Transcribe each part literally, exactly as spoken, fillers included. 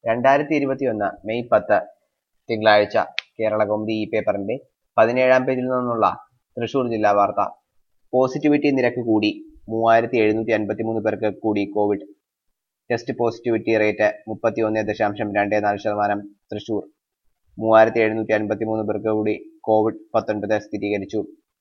രണ്ടായിരത്തി ഇരുപത്തിയൊന്ന് മെയ് പത്ത് തിങ്കളാഴ്ച കേരളകൗമുദി ഈ പേപ്പറിന്റെ പതിനേഴാം പേജിൽ നിന്നുള്ള തൃശൂർ ജില്ലാ വാർത്ത. പോസിറ്റിവിറ്റി നിരക്ക് കൂടി. മൂവായിരത്തി എഴുന്നൂറ്റി അൻപത്തിമൂന്ന് പേർക്ക് കൂടി കോവിഡ്. ടെസ്റ്റ് പോസിറ്റിവിറ്റി റേറ്റ് മുപ്പത്തിയൊന്ന് ദശാംശം രണ്ട് നാല് ശതമാനം. തൃശൂർ മൂവായിരത്തി എഴുന്നൂറ്റി അൻപത്തിമൂന്ന് പേർക്ക് കൂടി കോവിഡ് പത്തൊൻപത് സ്ഥിരീകരിച്ചു.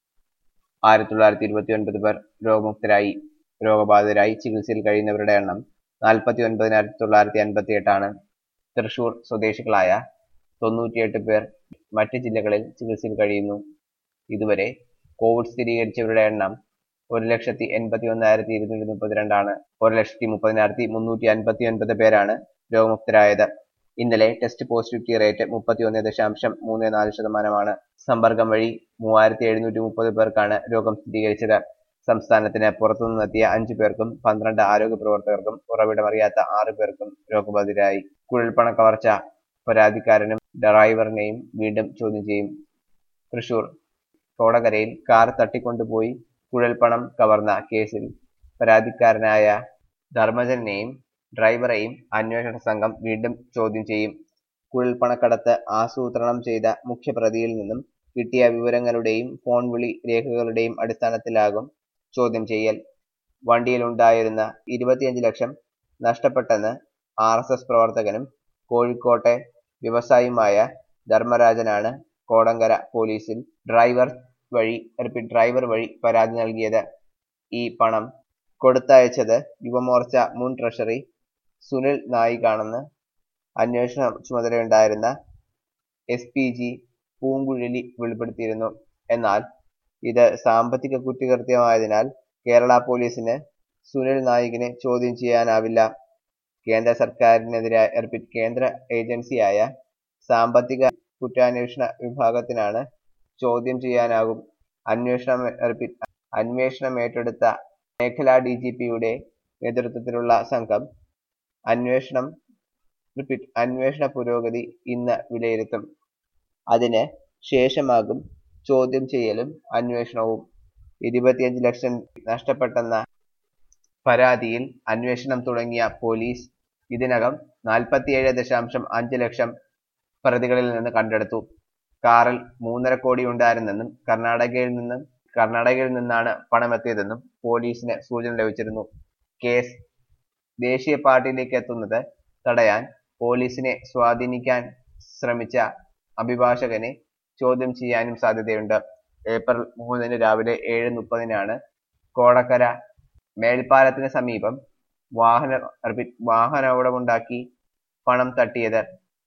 ആയിരത്തി തൊള്ളായിരത്തി ഇരുപത്തി ഒൻപത് പേർ രോഗമുക്തരായി. രോഗബാധിതരായി ചികിത്സയിൽ കഴിയുന്നവരുടെ എണ്ണം നാൽപ്പത്തി ഒൻപതിനായിരത്തി തൊള്ളായിരത്തി അൻപത്തി എട്ടാണ്. തൃശൂർ സ്വദേശികളായ തൊണ്ണൂറ്റിയെട്ട് പേർ മറ്റ് ജില്ലകളിൽ ചികിത്സയിൽ കഴിയുന്നു. ഇതുവരെ കോവിഡ് സ്ഥിരീകരിച്ചവരുടെ എണ്ണം ഒരു ലക്ഷത്തി എൺപത്തി ഒന്നായിരത്തി ഇരുന്നൂറ്റി മുപ്പത്തിരണ്ടാണ്. ഒരു ലക്ഷത്തി മുപ്പതിനായിരത്തി മുന്നൂറ്റി അൻപത്തി ഒൻപത് പേരാണ് രോഗമുക്തരായത്. ഇന്നലെ ടെസ്റ്റ് പോസിറ്റിവിറ്റി റേറ്റ് മുപ്പത്തി ഒന്ന് ദശാംശം മൂന്ന് നാല് ശതമാനമാണ്. സമ്പർക്കം വഴി മൂവായിരത്തി എഴുന്നൂറ്റി മുപ്പത് പേർക്കാണ് രോഗം സ്ഥിരീകരിച്ചത്. സംസ്ഥാനത്തിന് പുറത്തുനിന്നെത്തിയ അഞ്ചു പേർക്കും പന്ത്രണ്ട് ആരോഗ്യ പ്രവർത്തകർക്കും ഉറവിടമറിയാത്ത ആറ് പേർക്കും രോഗബാധിതരായി. കുഴൽപ്പണ കവർച്ച പരാതിക്കാരനും ഡ്രൈവറിനെയും വീണ്ടും ചോദ്യം ചെയ്യും. തൃശൂർ കോടകരയിൽ കാർ തട്ടിക്കൊണ്ടുപോയി കുഴൽപ്പണം കവർന്ന കേസിൽ പരാതിക്കാരനായ ധർമ്മജനെയും ഡ്രൈവറെയും അന്വേഷണ സംഘം വീണ്ടും ചോദ്യം ചെയ്യും. കുഴൽപ്പണക്കടത്ത് ആസൂത്രണം ചെയ്ത മുഖ്യപ്രതിയിൽ നിന്നും കിട്ടിയ വിവരങ്ങളുടെയും ഫോൺ വിളി രേഖകളുടെയും അടിസ്ഥാനത്തിലാകും ചോദ്യം ചെയ്യൽ. വണ്ടിയിലുണ്ടായിരുന്ന ഇരുപത്തിയഞ്ച് ലക്ഷം നഷ്ടപ്പെട്ടെന്ന് ആർ എസ് എസ് പ്രവർത്തകനും കോഴിക്കോട്ടെ വ്യവസായിയുമായ ധർമ്മരാജനാണ് കോടങ്കര പോലീസിൽ ഡ്രൈവർ വഴി ഡ്രൈവർ വഴി പരാതി നൽകിയത്. ഈ പണം കൊടുത്തയച്ചത് യുവമോർച്ച മുൻ ട്രഷറി സുനിൽ നായികാണെന്ന് അന്വേഷണ ചുമതലയുണ്ടായിരുന്ന എസ് പി ജി പൂങ്കുഴലി വെളിപ്പെടുത്തിയിരുന്നു. എന്നാൽ ഇത് സാമ്പത്തിക കുറ്റകൃത്യമായതിനാൽ കേരള പോലീസിന് സുനിൽ നായികിനെ ചോദ്യം ചെയ്യാനാവില്ല. കേന്ദ്ര സർക്കാരിനെതിരെ കേന്ദ്ര ഏജൻസിയായ സാമ്പത്തിക കുറ്റാന്വേഷണ വിഭാഗത്തിനാണ് ചോദ്യം ചെയ്യാനാകും. അന്വേഷണം അന്വേഷണം ഏറ്റെടുത്ത മേഖലാ ഡി ജി പിയുടെ നേതൃത്വത്തിലുള്ള സംഘം അന്വേഷണം അന്വേഷണ പുരോഗതി ഇന്ന് വിലയിരുത്തും. അതിന് ശേഷമാകും ചോദ്യം ചെയ്യലും അന്വേഷണവും. ഇരുപത്തിയഞ്ച് ലക്ഷം നഷ്ടപ്പെട്ടെന്ന പരാതിയിൽ അന്വേഷണം തുടങ്ങിയ പോലീസ് ഇതിനകം നാൽപ്പത്തിയേഴ് ദശാംശം അഞ്ച് ലക്ഷം പ്രതികളിൽ നിന്ന് കണ്ടെടുത്തു. കാറിൽ മൂന്നര കോടി ഉണ്ടായിരുന്നെന്നും കർണാടകയിൽ നിന്നും കർണാടകയിൽ നിന്നാണ് പണമെത്തിയതെന്നും പോലീസിന് സൂചന ലഭിച്ചിരുന്നു. കേസ് ദേശീയ പാർട്ടിയിലേക്ക് എത്തുന്നത് തടയാൻ പോലീസിനെ സ്വാധീനിക്കാൻ ശ്രമിച്ച അഭിഭാഷകനെ ചോദ്യം ചെയ്യാനും സാധ്യതയുണ്ട്. ഏപ്രിൽ മൂന്നിന് രാവിലെ ഏഴ് മുപ്പതിനാണ് കോടക്കര മേൽപ്പാലത്തിന് സമീപം വാഹന വാഹനപകടമുണ്ടാക്കി പണം തട്ടിയത്.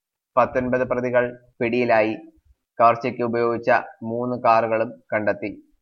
പത്തൊൻപത് പ്രതികൾ പിടിയിലായി. കവർച്ചയ്ക്ക് ഉപയോഗിച്ച മൂന്ന് കാറുകളും കണ്ടെത്തി.